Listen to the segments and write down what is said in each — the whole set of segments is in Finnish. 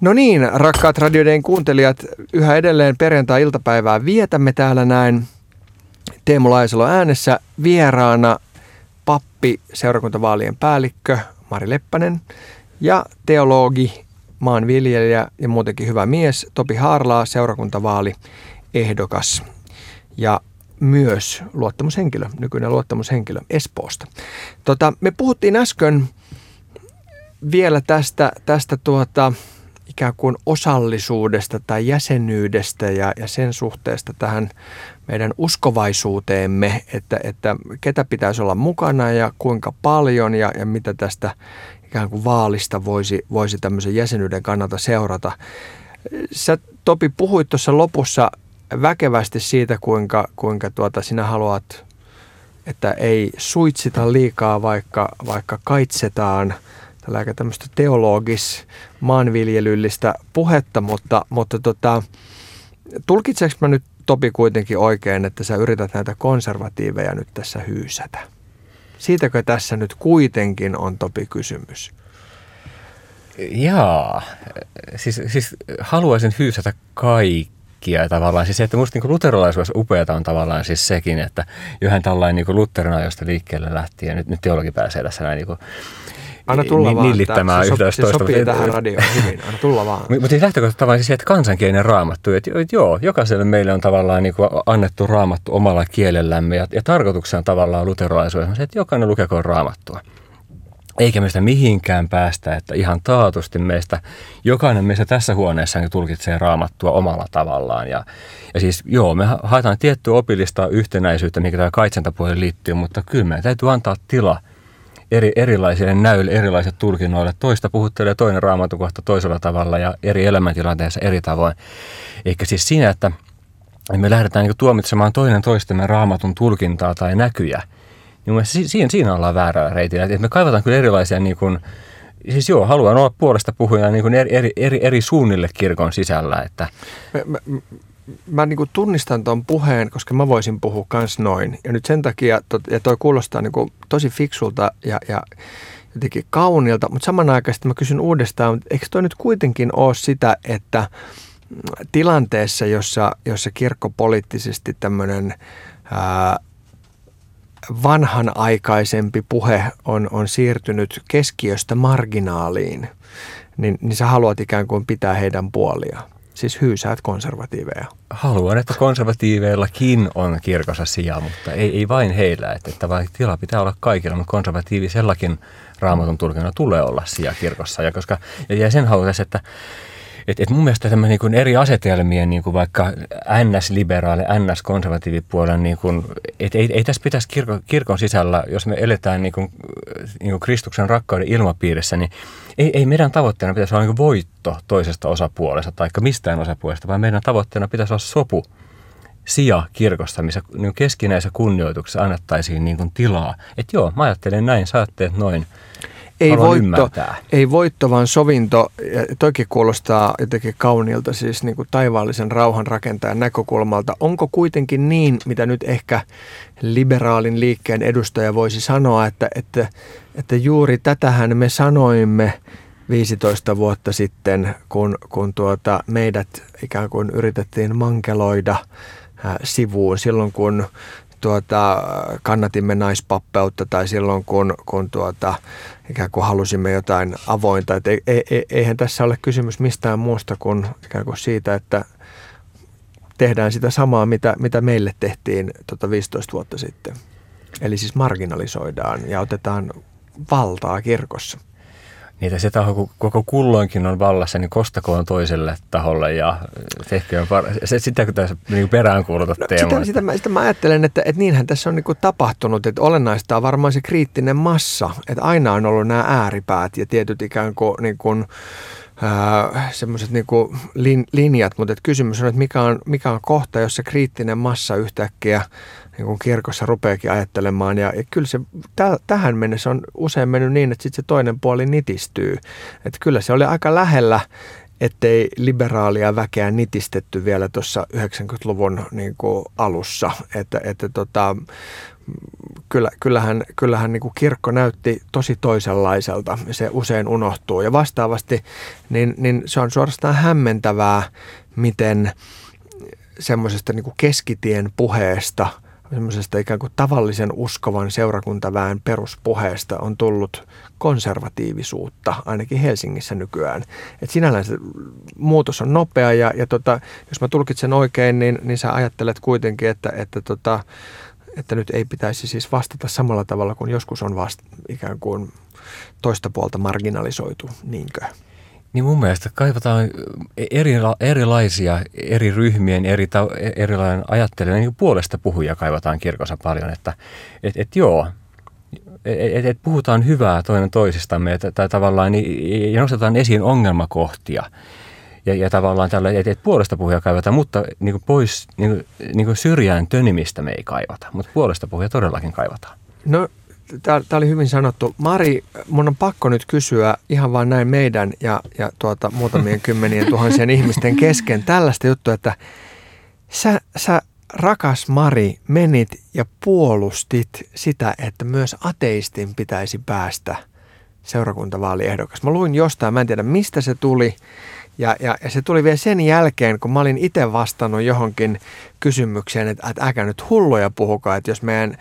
No niin, rakkaat radioiden kuuntelijat, yhä edelleen perjantai-iltapäivää vietämme täällä näin. Teemu Laisalo äänessä, vieraana pappi, seurakuntavaalien päällikkö Mari Leppänen ja teologi, maanviljelijä ja muutenkin hyvä mies Topi Haarlaa, seurakuntavaaliehdokas ja myös luottamushenkilö, nykyinen luottamushenkilö Espoosta. Me puhuttiin äsken vielä tästä ikään kuin osallisuudesta tai jäsenyydestä ja sen suhteesta tähän meidän uskovaisuuteemme, että ketä pitäisi olla mukana ja kuinka paljon ja mitä tästä ikään kuin vaalista voisi tämmöisen jäsenyyden kannalta seurata. Sä, Topi, puhuit tuossa lopussa väkevästi siitä, kuinka sinä haluat, että ei suitsita liikaa, vaikka kaitsetaan tällä tämmöistä teologis-maanviljelyllistä puhetta, mutta tulkitseeko mä nyt, Topi, kuitenkin oikein, että sä yrität näitä konservatiiveja nyt tässä hyysätä? Siitäkö tässä nyt kuitenkin on, Topi, kysymys? Jaa, siis haluaisin hyysätä kaikkia tavallaan. Siis että musta niin luterilaisuudessa upeata on tavallaan siis sekin, että johan tällainen niin Lutherin josta liikkeelle lähti ja nyt teologi pääsee tässä näin niin anna tulla vaan. Nillittämään yhtä se sopii tähän radioon hyvin. Anna tulla vaan. Mutta siis lähtökohtaisesti tavallaan siis, että kansankielinen raamattu, että joo, jokaiselle meille on tavallaan niin kuin annettu raamattu omalla kielellämme ja tarkoituksena on tavallaan luterilaisuudessa, että jokainen lukekoon raamattua. Eikä meistä mihinkään päästä, että ihan taatusti jokainen meistä tässä huoneessa tulkitsee raamattua omalla tavallaan. Ja siis joo, me haetaan tiettyä opillista yhtenäisyyttä, mikä tämä kaitsentapuoleen liittyy, mutta kyllä meidän täytyy antaa tila erilaisille näyille, erilaisille tulkinnoille. Toista puhuttelee toinen raamatukohta toisella tavalla ja eri elämäntilanteessa eri tavoin. Eikä siis siinä, että me lähdetään niin tuomitsemaan toinen toistemme raamatun tulkintaa tai näkyjä. Niin siinä ollaan väärällä reitillä. Että me kaivataan kyllä erilaisia, niin kuin, siis joo, haluan olla puolesta puhujana niin kuin eri suunnille kirkon sisällä. Että Mä niin kuin tunnistan tuon puheen, koska mä voisin puhua kans noin. Ja nyt sen takia, ja toi kuulostaa niin kuin tosi fiksulta ja jotenkin kauniilta, mutta samanaikaisesti mä kysyn uudestaan, eikö toi nyt kuitenkin ole sitä, että tilanteessa, jossa kirkkopoliittisesti tämmöinen vanhanaikaisempi puhe on siirtynyt keskiöstä marginaaliin, niin sä haluat ikään kuin pitää heidän puoliaan. Siis hyysäät konservatiiveja. Haluan, että konservatiiveillakin on kirkossa sijaa, mutta ei vain heillä. Että tila pitää olla kaikilla, mutta konservatiivisellakin raamatun tulkinnalla tulee olla sijaa kirkossa. Ja sen haluaisin, että mun mielestä tämä niin kuin eri asetelmien, niin kuin vaikka NS-liberaali, NS-konservatiivipuolen, niin kuin, ei tässä pitäisi kirkon sisällä, jos me eletään niin kuin Kristuksen rakkauden ilmapiirissä, niin ei meidän tavoitteena pitäisi olla niin kuin voitto toisesta osapuolesta tai mistään osapuolesta, vaan meidän tavoitteena pitäisi olla sopu sija kirkossa, missä niin keskinäisessä kunnioituksessa annettaisiin niin kuin tilaa. Että joo, mä ajattelen näin, sä ajattelet noin. Ei voitto, vaan sovinto. Ja toikin kuulostaa jotenkin kauniilta, siis niin kuin taivaallisen rauhan rakentajan näkökulmalta. Onko kuitenkin niin, mitä nyt ehkä liberaalin liikkeen edustaja voisi sanoa, että juuri tätähän me sanoimme 15 vuotta sitten, kun meidät ikään kuin yritettiin mankeloida sivuun silloin, kun kannatimme naispappeutta tai silloin, kun ikään kuin halusimme jotain avointa. Eihän tässä ole kysymys mistään muusta kuin ikään kuin siitä, että tehdään sitä samaa, mitä meille tehtiin 15 vuotta sitten. Eli siis marginalisoidaan ja otetaan valtaa kirkossa. Niitä se taho, kun koko kulloinkin on vallassa, niin kostakoon toiselle taholle ja tehköön sitä kun tässä niin peräänkuulutat Teemu. Sitä mä ajattelen, että niinhän tässä on niin kuin tapahtunut, että olennaista on varmaan se kriittinen massa, että aina on ollut nämä ääripäät ja tietyt ikään kuin semmoiset niin kuin linjat, mutta kysymys on, että mikä on kohta, jossa kriittinen massa yhtäkkiä niin kuin kirkossa rupeakin ajattelemaan. Ja kyllä se tähän mennessä on usein mennyt niin, että sitten se toinen puoli nitistyy. Että kyllä se oli aika lähellä, ettei liberaalia väkeä nitistetty vielä tuossa 90-luvun niin kuin alussa. kyllähän niin kuin kirkko näytti tosi toisenlaiselta. Se usein unohtuu. Ja vastaavasti niin se on suorastaan hämmentävää, miten semmoisesta niin kuin keskitien puheesta, semmoisesta ikään kuin tavallisen uskovan seurakuntaväen peruspuheesta on tullut konservatiivisuutta, ainakin Helsingissä nykyään. Et sinällään se muutos on nopea ja jos mä tulkitsen oikein, niin sä ajattelet kuitenkin, että nyt ei pitäisi siis vastata samalla tavalla kuin joskus on ikään kuin toista puolta marginalisoitu, niinkö? Niin mun mielestä kaivataan erilaisia eri ryhmien, erilainen ajattelu, niin puolesta puhujia kaivataan kirkossa paljon, että joo, puhutaan hyvää toinen toisistamme tai tavallaan ja nostetaan esiin ongelmakohtia ja tavallaan tällä, että puolesta puhujia kaivataan, mutta niin kuin pois niin kuin syrjään tönimistä me ei kaivata, mutta puolesta puhujia todellakin kaivataan. No, tämä oli hyvin sanottu. Mari, mun on pakko nyt kysyä ihan vaan näin meidän ja muutamien kymmenien tuhansien ihmisten kesken tällaista juttua, että sä rakas Mari menit ja puolustit sitä, että myös ateistin pitäisi päästä seurakuntavaaliehdokas. Mä luin jostain, mä en tiedä mistä se tuli ja se tuli vielä sen jälkeen, kun mä olin itse vastannut johonkin kysymykseen, että älkää nyt hulluja puhukaa, että jos meidän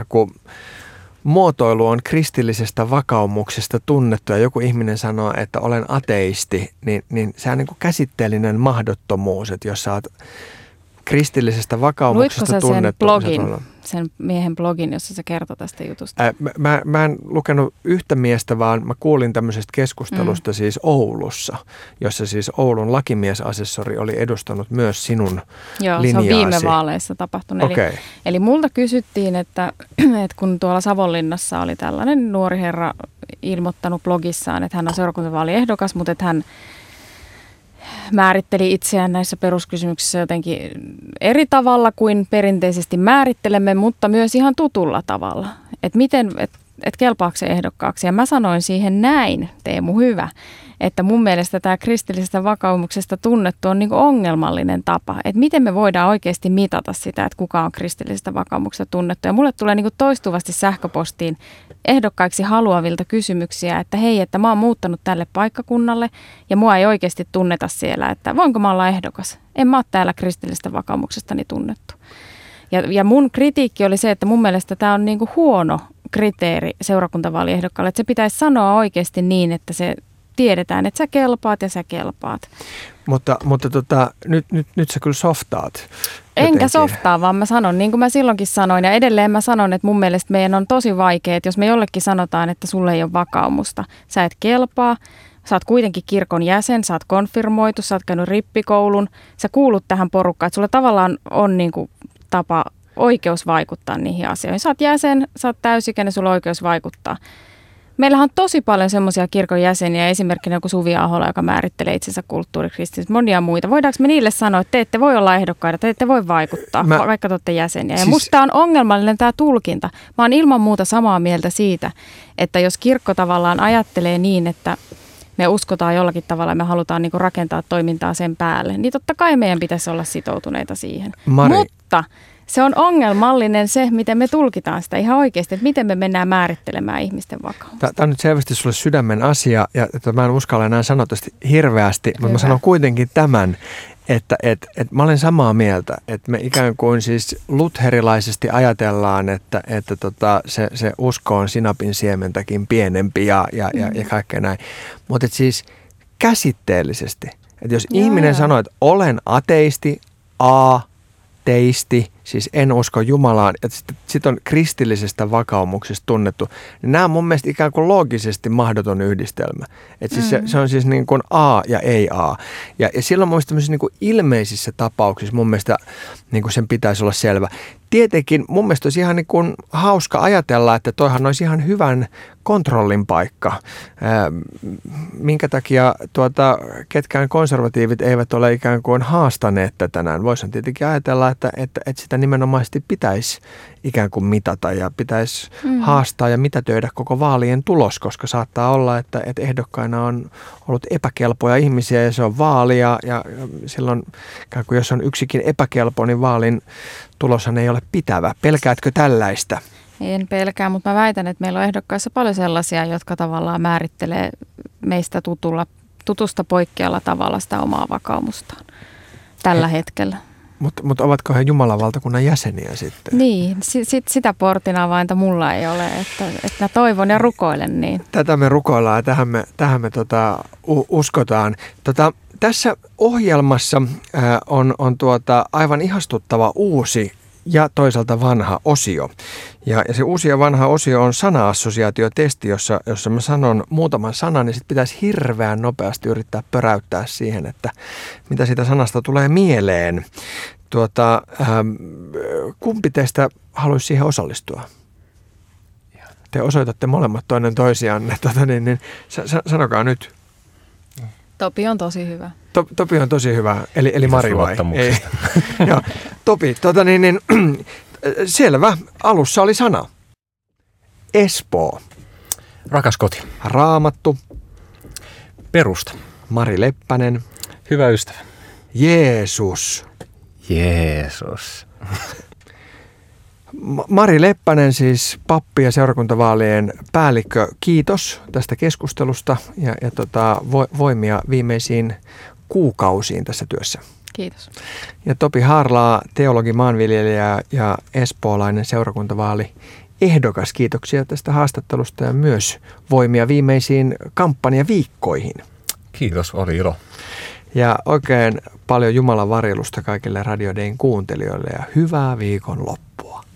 muotoilu on kristillisestä vakaumuksesta tunnettu ja joku ihminen sanoo, että olen ateisti, niin se on niin kuin käsitteellinen mahdottomuus, että jos sä oot kristillisestä vakaumuksesta tunnettu. Luitko sen miehen blogin, jossa se kertoo tästä jutusta? Mä en lukenut yhtä miestä, vaan mä kuulin tämmöisestä keskustelusta siis Oulussa, jossa siis Oulun lakimiesasessori oli edustanut myös sinun linjaasi. Joo, se on viime vaaleissa tapahtunut. Okay. Eli multa kysyttiin, että kun tuolla Savonlinnassa oli tällainen nuori herra ilmoittanut blogissaan, että hän on seurakuntavaaliehdokas, mutta että hän määritteli itseään näissä peruskysymyksissä jotenkin eri tavalla kuin perinteisesti määrittelemme, mutta myös ihan tutulla tavalla. Että miten, että kelpaako se ehdokkaaksi. Ja mä sanoin siihen näin, Teemu, hyvä, että mun mielestä tämä kristillisestä vakaumuksesta tunnettu on niin kuin ongelmallinen tapa. Että miten me voidaan oikeasti mitata sitä, että kuka on kristillisestä vakaumuksesta tunnettu. Ja mulle tulee niin kuin toistuvasti sähköpostiin ehdokkaiksi haluavilta kysymyksiä, että hei, että mä oon muuttanut tälle paikkakunnalle ja mua ei oikeasti tunneta siellä, että voinko mä olla ehdokas. En mä ole täällä kristillisestä vakaumuksestani tunnettu. Ja mun kritiikki oli se, että mun mielestä tämä on niin kuin huono kriteeri seurakuntavaaliehdokkaalle, että se pitäisi sanoa oikeasti niin, että se tiedetään, että sä kelpaat ja sä kelpaat. Mutta nyt sä kyllä softaat. Enkä softaa, vaan mä sanon, niin kuin mä silloinkin sanoin, ja edelleen mä sanon, että mun mielestä meidän on tosi vaikea, että jos me jollekin sanotaan, että sulle ei ole vakaumusta, sä et kelpaa, sä oot kuitenkin kirkon jäsen, sä oot konfirmoitu, sä oot käynyt rippikoulun, sä kuulut tähän porukkaan, että sulla tavallaan on niin kuin tapa, oikeus vaikuttaa niihin asioihin. Sä oot jäsen, sä oot täysikäinen, sulla on oikeus vaikuttaa. Meillähän on tosi paljon semmoisia kirkon jäseniä, esimerkkinä joku Suvi Ahola, joka määrittelee itsensä kulttuurikristillisyyttä, monia muita. Voidaanko me niille sanoa, että te ette voi olla ehdokkaita, te ette voi vaikuttaa, vaikka te olette jäseniä. Ja musta tämä on ongelmallinen tämä tulkinta. Mä oon ilman muuta samaa mieltä siitä, että jos kirkko tavallaan ajattelee niin, että me uskotaan jollakin tavalla ja me halutaan niinku rakentaa toimintaa sen päälle, niin totta kai meidän pitäisi olla sitoutuneita siihen. Mari. Mutta se on ongelmallinen se, miten me tulkitaan sitä ihan oikeasti, että miten me mennään määrittelemään ihmisten vakaumusta. Tämä on nyt selvästi sulle sydämen asia, ja mä en uskalla enää sanoa tästä hirveästi, mutta mä sanon kuitenkin tämän, että mä olen samaa mieltä, että me ikään kuin siis lutherilaisesti ajatellaan, että se usko on sinapin siementäkin pienempi ja kaikkea näin. Mutta siis käsitteellisesti, että jos ihminen sanoo, että olen ateisti, teisti, siis en usko Jumalaan, ja sitten on kristillisestä vakaumuksesta tunnettu, niin nämä on mun mielestä ikään kuin loogisesti mahdoton yhdistelmä. Että siis se on siis niin kuin A ja ei A. Ja silloin mun mielestä tämmöisissä niin kuin ilmeisissä tapauksissa mun mielestä niin kuin sen pitäisi olla selvä. Tietenkin mun mielestä olisi ihan niin kuin hauska ajatella, että toihan olisi ihan hyvän kontrollin paikka. Minkä takia ketkään konservatiivit eivät ole ikään kuin haastaneet tätä näin. Voisin tietenkin ajatella, että sitä nimenomaisesti pitäisi ikään kuin mitata ja pitäisi haastaa ja mitätöidä koko vaalien tulos, koska saattaa olla, että ehdokkaina on ollut epäkelpoja ihmisiä ja se on vaali ja silloin ikään kuin jos on yksikin epäkelpo, niin vaalin tuloshan ei ole pitävä. Pelkäätkö tällaista? En pelkää, mutta mä väitän, että meillä on ehdokkaissa paljon sellaisia, jotka tavallaan määrittelee meistä tutusta poikkealla tavalla sitä omaa vakaumustaan tällä hetkellä. Mutta ovatko he Jumalan valtakunnan jäseniä sitten? Niin, sitä portinavainta mulla ei ole, että mä toivon ja rukoilen niin. Tätä me rukoillaan ja tähän me uskotaan. Tässä ohjelmassa on aivan ihastuttava uusi ja toisaalta vanha osio. Ja se uusi ja vanha osio on sana-assosiaatiotesti, jossa mä sanon muutaman sanan, niin sitten pitäisi hirveän nopeasti yrittää pöräyttää siihen, että mitä siitä sanasta tulee mieleen. Kumpi teistä haluaisi siihen osallistua? Te osoitatte molemmat toinen toisianne. Sanokaa nyt. Topi on tosi hyvä. Topi on tosi hyvä, eli Mari vai? Ei. Joo. Topi, selvä. Alussa oli sana. Espoo. Rakas koti. Raamattu. Perusta. Mari Leppänen. Hyvä ystävä. Jeesus. Jeesus. Mari Leppänen, siis pappi ja seurakuntavaalien päällikkö, kiitos tästä keskustelusta ja voimia viimeisiin kuukausiin tässä työssä. Kiitos. Ja Topi Harlaa, teologi, maanviljelijä ja espoolainen seurakuntavaali ehdokas. Kiitoksia tästä haastattelusta ja myös voimia viimeisiin kampanjaviikkoihin. Kiitos, oli ilo. Ja oikein paljon Jumalan varjelusta kaikille Radio Dayn kuuntelijoille ja hyvää viikonloppua.